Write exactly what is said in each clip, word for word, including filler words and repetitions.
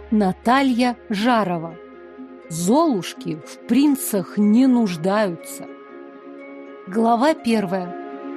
Наталья Жарова. Золушки в принцах не нуждаются. Глава первая.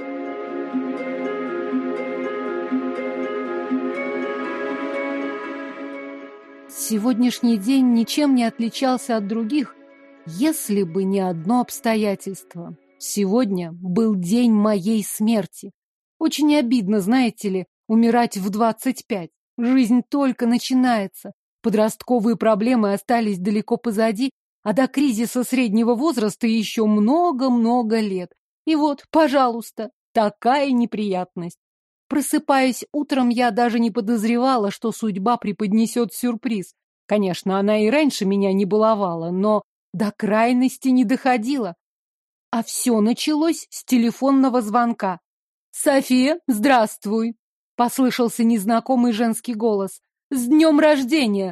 Сегодняшний день ничем не отличался от других, если бы не одно обстоятельство. Сегодня был день моей смерти. Очень обидно, знаете ли, умирать в двадцать пять. Жизнь только начинается. Подростковые проблемы остались далеко позади, а до кризиса среднего возраста еще много-много лет. И вот, пожалуйста, такая неприятность. Просыпаясь утром, я даже не подозревала, что судьба преподнесет сюрприз. Конечно, она и раньше меня не баловала, но до крайности не доходила. А все началось с телефонного звонка. «София, здравствуй!» — послышался незнакомый женский голос. «С днем рождения!»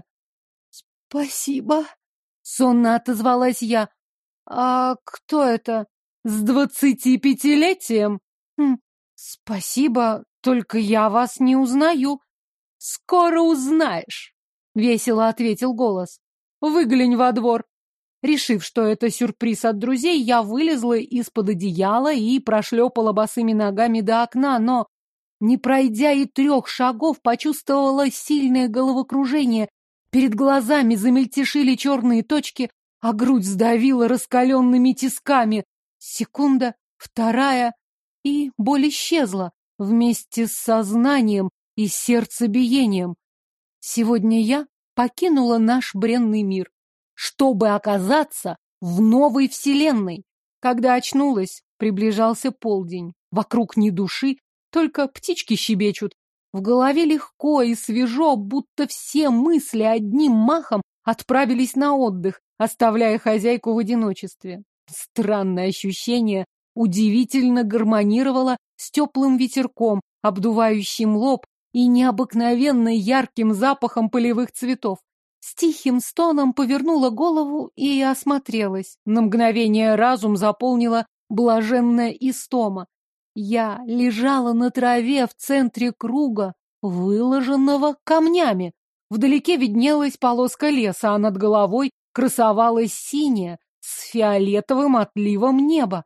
«Спасибо!» — сонно отозвалась я. «А кто это?» «С двадцатипятилетием!» «Хм, спасибо, только я вас не узнаю». «Скоро узнаешь!» — весело ответил голос. «Выглянь во двор!» Решив, что это сюрприз от друзей, я вылезла из-под одеяла и прошлепала босыми ногами до окна, но, не пройдя и трех шагов, почувствовала сильное головокружение. Перед глазами замельтешили черные точки, а грудь сдавила раскаленными тисками. Секунда, вторая, и боль исчезла вместе с сознанием и сердцебиением. Сегодня я покинула наш бренный мир, чтобы оказаться в новой вселенной. Когда очнулась, приближался полдень. Вокруг ни души, только птички щебечут. В голове легко и свежо, будто все мысли одним махом отправились на отдых, оставляя хозяйку в одиночестве. Странное ощущение удивительно гармонировало с теплым ветерком, обдувающим лоб, и необыкновенно ярким запахом полевых цветов. С тихим стоном повернула голову и осмотрелась. На мгновение разум заполнила блаженная истома. Я лежала на траве в центре круга, выложенного камнями. Вдалеке виднелась полоска леса, а над головой красовалась синяя с фиолетовым отливом неба.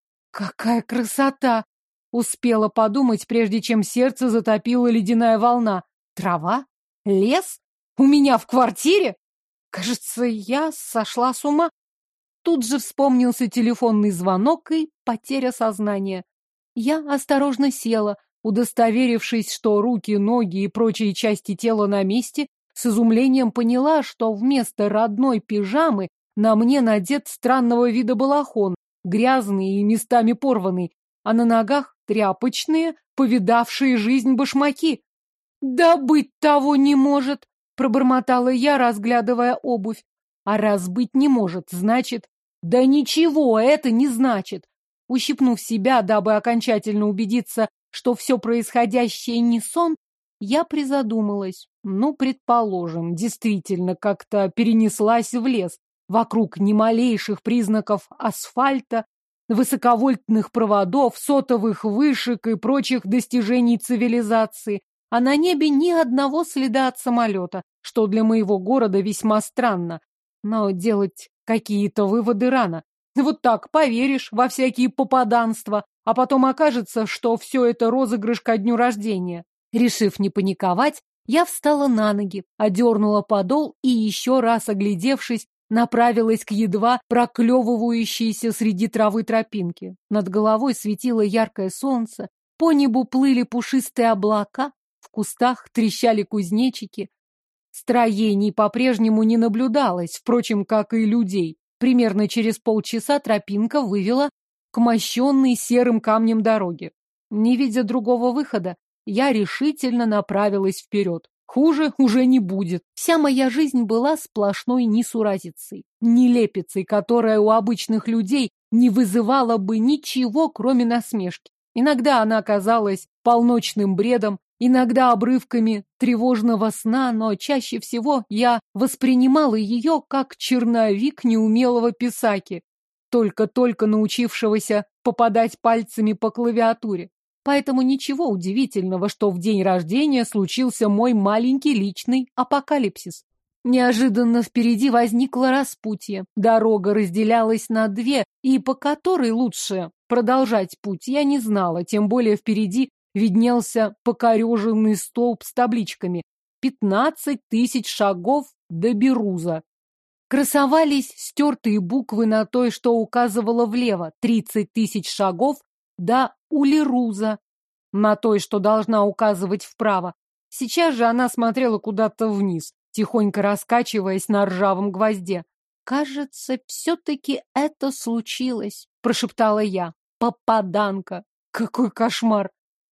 Какая красота! Успела подумать, прежде чем сердце затопила ледяная волна. Трава? Лес? У меня в квартире? Кажется, я сошла с ума. Тут же вспомнился телефонный звонок и потеря сознания. Я осторожно села, удостоверившись, что руки, ноги и прочие части тела на месте, с изумлением поняла, что вместо родной пижамы на мне надет странного вида балахон, грязный и местами порванный, а на ногах тряпочные, повидавшие жизнь башмаки. «Да быть того не может!» — пробормотала я, разглядывая обувь. «А раз быть не может, значит...» «Да ничего это не значит!» Ущипнув себя, дабы окончательно убедиться, что все происходящее не сон, я призадумалась. Ну, предположим, действительно как-то перенеслась в лес. Вокруг ни малейших признаков асфальта, высоковольтных проводов, сотовых вышек и прочих достижений цивилизации, а на небе ни одного следа от самолета, что для моего города весьма странно. Но делать какие-то выводы рано. Вот так поверишь во всякие попаданства, а потом окажется, что все это розыгрыш ко дню рождения. Решив не паниковать, я встала на ноги, одернула подол и, еще раз оглядевшись, направилась к едва проклевывающейся среди травы тропинке. Над головой светило яркое солнце, по небу плыли пушистые облака, в кустах трещали кузнечики. Строений по-прежнему не наблюдалось, впрочем, как и людей. Примерно через полчаса тропинка вывела к мощенной серым камнем дороге. Не видя другого выхода, я решительно направилась вперед. Хуже уже не будет. Вся моя жизнь была сплошной несуразицей, нелепицей, которая у обычных людей не вызывала бы ничего, кроме насмешки. Иногда она казалась полночным бредом, иногда обрывками тревожного сна, но чаще всего я воспринимала ее как черновик неумелого писаки, только-только научившегося попадать пальцами по клавиатуре. Поэтому ничего удивительного, что в день рождения случился мой маленький личный апокалипсис. Неожиданно впереди возникло распутье. Дорога разделялась на две, и по которой лучше продолжать путь я не знала, тем более впереди виднелся покореженный столб с табличками «Пятнадцать тысяч шагов до Беруза». Красовались стертые буквы на той, что указывало влево, тридцать тысяч шагов до Улеруза, на той, что должна указывать вправо. Сейчас же она смотрела куда-то вниз, тихонько раскачиваясь на ржавом гвозде. «Кажется, все-таки это случилось», — прошептала я. «Попаданка! Какой кошмар!»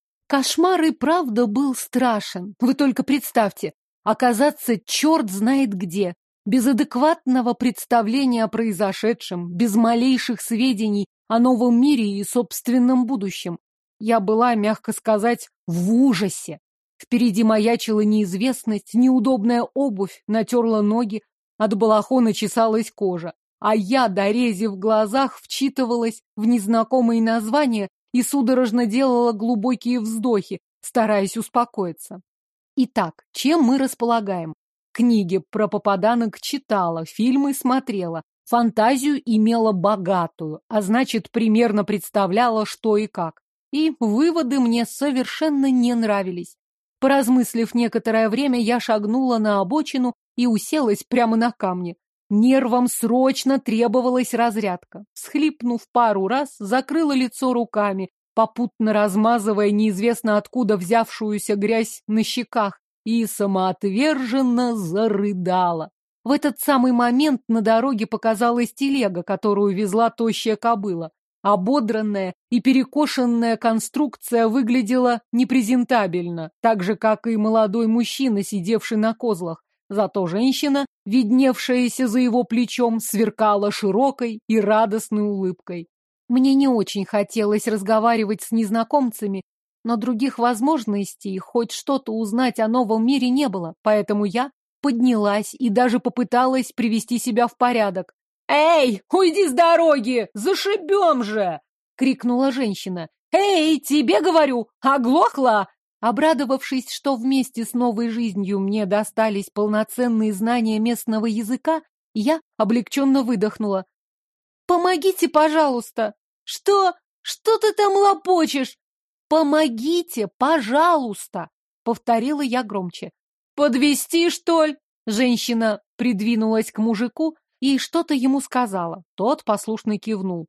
Кошмар и правда был страшен. Вы только представьте, оказаться черт знает где, без адекватного представления о произошедшем, без малейших сведений о новом мире и собственном будущем. Я была, мягко сказать, в ужасе. Впереди маячила неизвестность, неудобная обувь натерла ноги, от балахона чесалась кожа, а я, дорези в глазах, вчитывалась в незнакомые названия и судорожно делала глубокие вздохи, стараясь успокоиться. Итак, чем мы располагаем? Книги про попаданок читала, фильмы смотрела, фантазию имела богатую, а значит, примерно представляла, что и как. И выводы мне совершенно не нравились. Поразмыслив некоторое время, я шагнула на обочину и уселась прямо на камне. Нервам срочно требовалась разрядка. Всхлипнув пару раз, закрыла лицо руками, попутно размазывая неизвестно откуда взявшуюся грязь на щеках, и самоотверженно зарыдала. В этот самый момент на дороге показалась телега, которую везла тощая кобыла. Ободранная и перекошенная конструкция выглядела непрезентабельно, так же, как и молодой мужчина, сидевший на козлах. Зато женщина, видневшаяся за его плечом, сверкала широкой и радостной улыбкой. Мне не очень хотелось разговаривать с незнакомцами, но других возможностей хоть что-то узнать о новом мире не было, поэтому я поднялась и даже попыталась привести себя в порядок. «Эй, уйди с дороги! Зашибем же!» — крикнула женщина. «Эй, тебе говорю, оглохла!» Обрадовавшись, что вместе с новой жизнью мне достались полноценные знания местного языка, я облегченно выдохнула. «Помогите, пожалуйста!» «Что? Что ты там лопочешь?» «Помогите, пожалуйста!» — повторила я громче. «Подвезти, что ли?» Женщина придвинулась к мужику и что-то ему сказала. Тот послушно кивнул.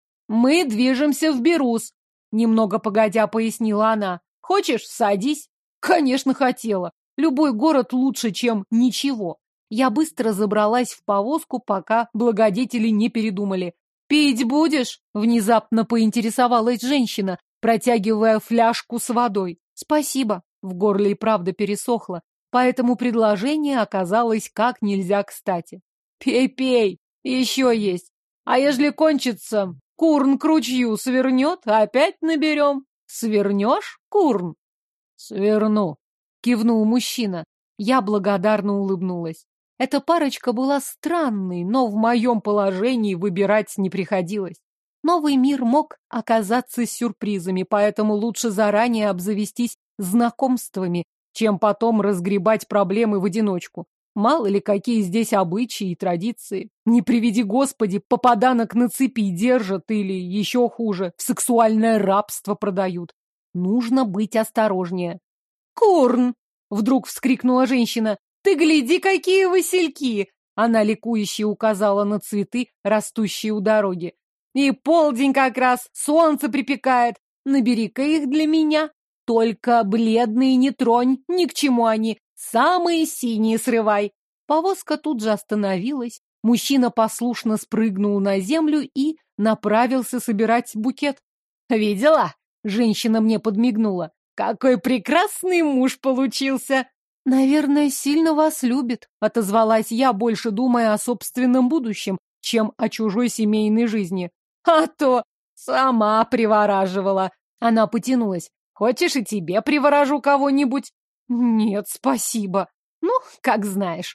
«Мы движемся в Беруз», — немного погодя пояснила она. «Хочешь, садись?» Конечно, хотела. Любой город лучше, чем ничего. Я быстро забралась в повозку, пока благодетели не передумали. «Пить будешь?» — внезапно поинтересовалась женщина, протягивая фляжку с водой. «Спасибо». В горле и правда пересохло, поэтому предложение оказалось как нельзя кстати. «Пей, пей, еще есть. А ежели кончится, Курн к ручью свернет, опять наберем. Свернешь, Курн?» «Сверну», — кивнул мужчина. Я благодарно улыбнулась. Эта парочка была странной, но в моем положении выбирать не приходилось. Новый мир мог оказаться сюрпризами, поэтому лучше заранее обзавестись знакомствами, чем потом разгребать проблемы в одиночку. Мало ли, какие здесь обычаи и традиции. Не приведи Господи, попаданок на цепи держат или, еще хуже, в сексуальное рабство продают. Нужно быть осторожнее. «Курн!» — вдруг вскрикнула женщина. «Ты гляди, какие васильки!» Она ликующе указала на цветы, растущие у дороги. «И полдень как раз, солнце припекает. Набери-ка их для меня. Только бледные не тронь, ни к чему они. Самые синие срывай!» Повозка тут же остановилась. Мужчина послушно спрыгнул на землю и направился собирать букет. «Видела?» — женщина мне подмигнула. «Какой прекрасный муж получился!» «Наверное, сильно вас любит», — отозвалась я, больше думая о собственном будущем, чем о чужой семейной жизни. «А то сама привораживала!» Она потянулась. «Хочешь, и тебе приворожу кого-нибудь?» «Нет, спасибо. Ну, как знаешь».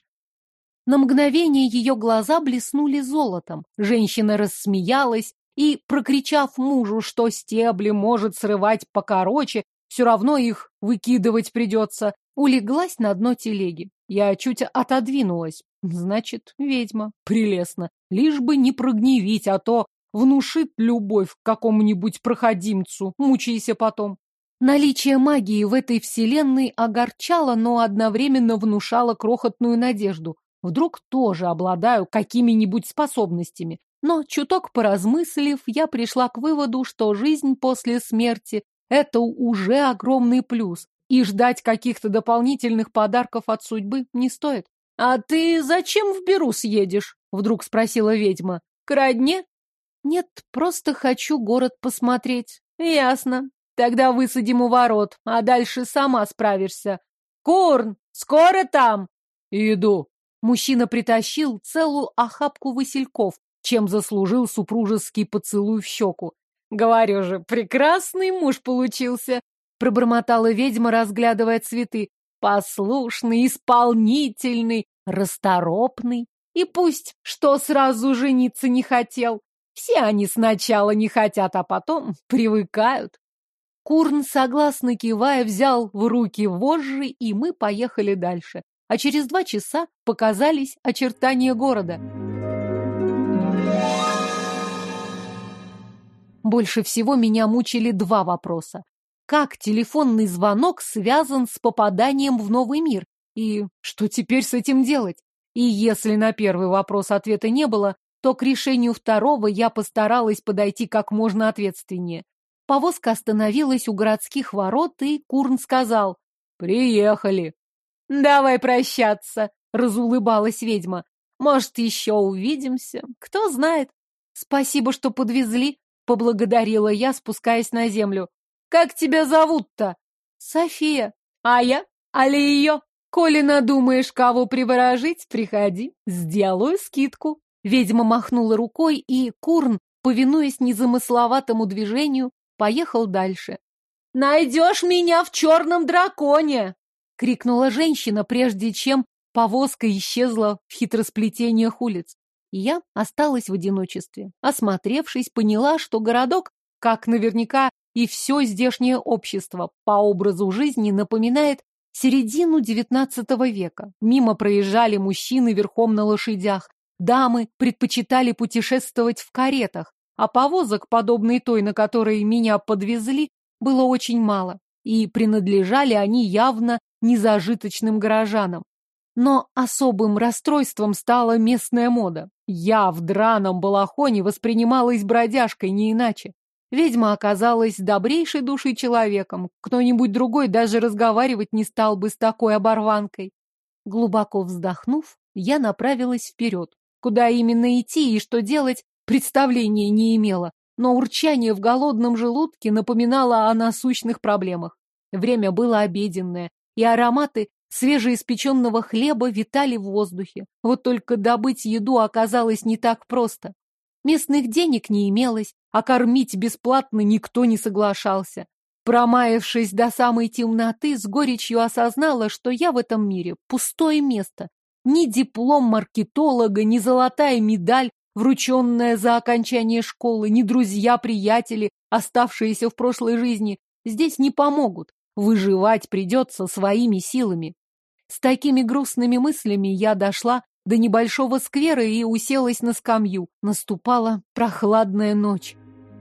На мгновение ее глаза блеснули золотом. Женщина рассмеялась и, прокричав мужу, что стебли может срывать покороче, все равно их выкидывать придется, улеглась на дно телеги. Я чуть отодвинулась. Значит, ведьма. Прелестно. Лишь бы не прогневить, а то внушит любовь к какому-нибудь проходимцу. Мучайся потом. Наличие магии в этой вселенной огорчало, но одновременно внушало крохотную надежду. Вдруг тоже обладаю какими-нибудь способностями. Но, чуток поразмыслив, я пришла к выводу, что жизнь после смерти – это уже огромный плюс, и ждать каких-то дополнительных подарков от судьбы не стоит. «А ты зачем в Берус едешь?» – вдруг спросила ведьма. «К родне?» «Нет, просто хочу город посмотреть». «Ясно. Тогда высадим у ворот, а дальше сама справишься. Курн, скоро там?» «Иду». Мужчина притащил целую охапку васильков, чем заслужил супружеский поцелуй в щеку. «Говорю же, прекрасный муж получился!» Пробормотала ведьма, разглядывая цветы. «Послушный, исполнительный, расторопный. И пусть, что сразу жениться не хотел. Все они сначала не хотят, а потом привыкают». Курн, согласно кивая, взял в руки вожжи, и мы поехали дальше. А через два часа показались очертания города. Больше всего меня мучили два вопроса. Как телефонный звонок связан с попаданием в новый мир? И что теперь с этим делать? И если на первый вопрос ответа не было, то к решению второго я постаралась подойти как можно ответственнее. Повозка остановилась у городских ворот, и Курн сказал: «Приехали». «Давай прощаться», — разулыбалась ведьма. «Может, еще увидимся, кто знает». «Спасибо, что подвезли», — поблагодарила я, спускаясь на землю. «Как тебя зовут-то?» «София». «А я? Али ее? Коли надумаешь кого приворожить, приходи, сделаю скидку». Ведьма махнула рукой, и Курн, повинуясь незамысловатому движению, поехал дальше. «Найдешь меня в черном драконе!» — крикнула женщина, прежде чем повозка исчезла в хитросплетениях улиц. И я осталась в одиночестве. Осмотревшись, поняла, что городок, как наверняка и все здешнее общество, по образу жизни напоминает середину девятнадцатого века. Мимо проезжали мужчины верхом на лошадях, дамы предпочитали путешествовать в каретах, а повозок, подобной той, на которой меня подвезли, было очень мало, и принадлежали они явно незажиточным горожанам. Но особым расстройством стала местная мода. Я в драном балахоне воспринималась бродяжкой, не иначе. Ведьма оказалась добрейшей душей человеком. Кто-нибудь другой даже разговаривать не стал бы с такой оборванкой. Глубоко вздохнув, я направилась вперед. Куда именно идти и что делать, представления не имела, но урчание в голодном желудке напоминало о насущных проблемах. Время было обеденное, и ароматы свежеиспеченного хлеба витали в воздухе. Вот только добыть еду оказалось не так просто. Местных денег не имелось, а кормить бесплатно никто не соглашался. Промаявшись до самой темноты, с горечью осознала, что я в этом мире пустое место. Ни диплом маркетолога, ни золотая медаль, врученная за окончание школы, ни друзья-приятели, оставшиеся в прошлой жизни, здесь не помогут. Выживать придется своими силами. С такими грустными мыслями я дошла до небольшого сквера и уселась на скамью. Наступала прохладная ночь.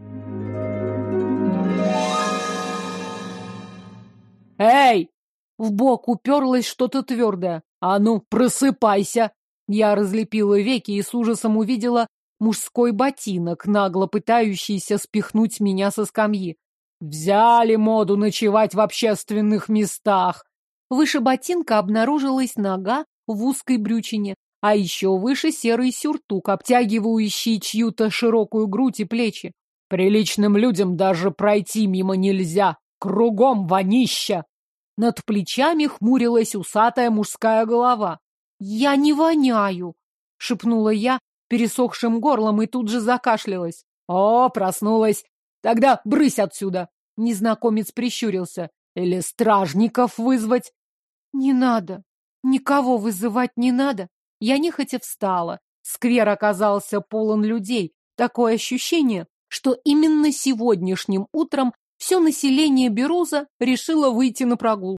«Эй!» В бок уперлось что-то твердое. «А ну, просыпайся!» Я разлепила веки и с ужасом увидела мужской ботинок, нагло пытающийся спихнуть меня со скамьи. «Взяли моду ночевать в общественных местах!» Выше ботинка обнаружилась нога в узкой брючине, а еще выше серый сюртук, обтягивающий чью-то широкую грудь и плечи. «Приличным людям даже пройти мимо нельзя! Кругом вонища!» Над плечами хмурилась усатая мужская голова. «Я не воняю!» — шепнула я пересохшим горлом и тут же закашлялась. «О, проснулась! Тогда брысь отсюда!» Незнакомец прищурился. «Или стражников вызвать?» «Не надо. Никого вызывать не надо». Я нехотя встала. Сквер оказался полон людей. Такое ощущение, что именно сегодняшним утром все население Беруза решило выйти на прогулку.